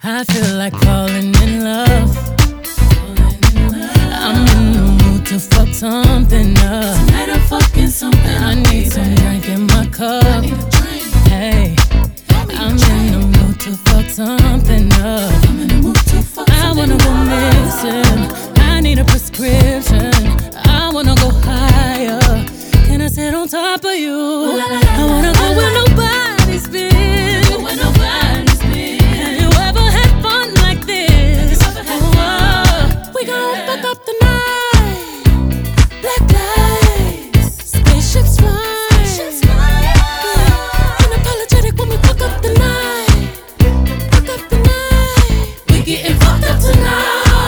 I feel like falling in love. I'm in the mood to fuck something up. Tonight I'm fucking something up, I need some drink in my cup. Hey, I'm in the mood to fuck something up. I'm in the mood to fuck I wanna go missing. I need a prescription. I wanna go higher. Can I sit on top of you? I wanna go where nobody's been. where nobody's been. Have you ever had fun like this? We gon' fuck up the night. Black lights, spaceships fly. Unapologetic when we fuck up the night. Fuck up the night. We getting fucked up tonight.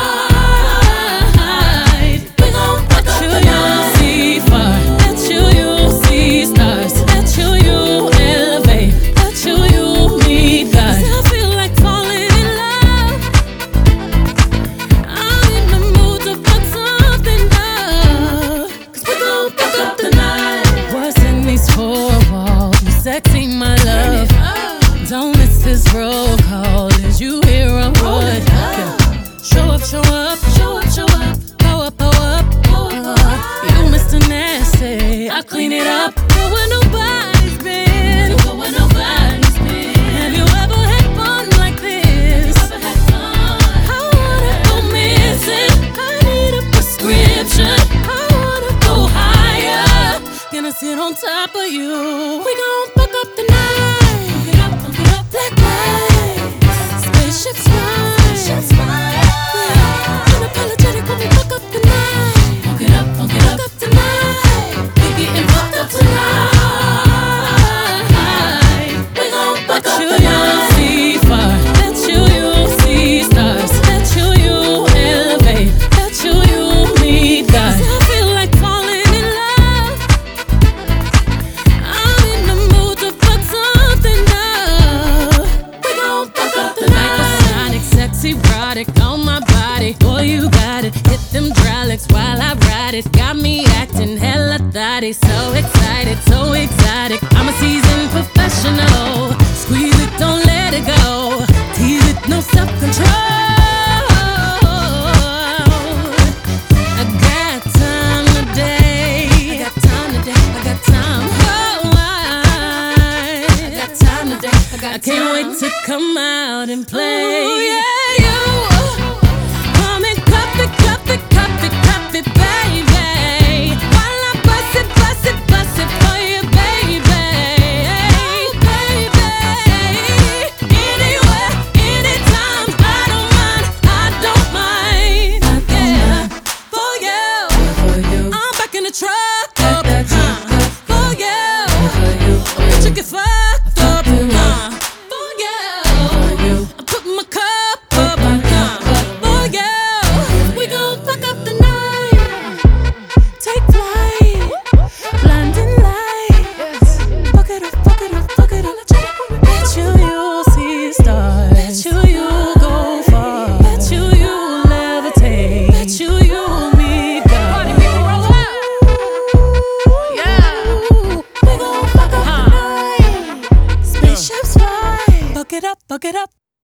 We gon' fuck up the night. See fire, that's you see stars. That's you elevate. That's you meet God. 'Cause I feel like falling in love. I'm in the mood to fuck something up. 'Cause we gon' fuck up the night. What's in these four walls? You sexy, my love. Don't miss this roll call. Is you here or what? Show up, show up, show up, show up. Pow up, pow up. You Mr. Nasty, I clean it up. Go where nobody's been. Go where nobody's been. Have you ever had fun like this? Ever had fun? I wanna go missing. I need a prescription. I wanna go higher. Can I sit on top of you? We gon' fuck up the night. Fuck it up. Black lights, spaceships fly. Unapologetic when we fuck up the night. Fuck it up, fuck it Fuck up. up the night. We getting fucked up tonight. We gon' fuck up the night. See fire. That's you see stars. That's you elevate. That's you meet God. 'Cause I feel like falling in love. I'm in the mood to fuck something up. We gon' fuck up the night. Hypersonic, sexy, erotic on my body. Boy, you got it. Hit them drylicks while I ride it. Got me acting hella thotty. So excited, so exotic. I'm a seasoned professional. Squeeze it, don't let it go. Tease it, no self-control. I got time today. I got time today. I got time. Oh, I got time today. I can't wait to come out and play. Ooh, yeah.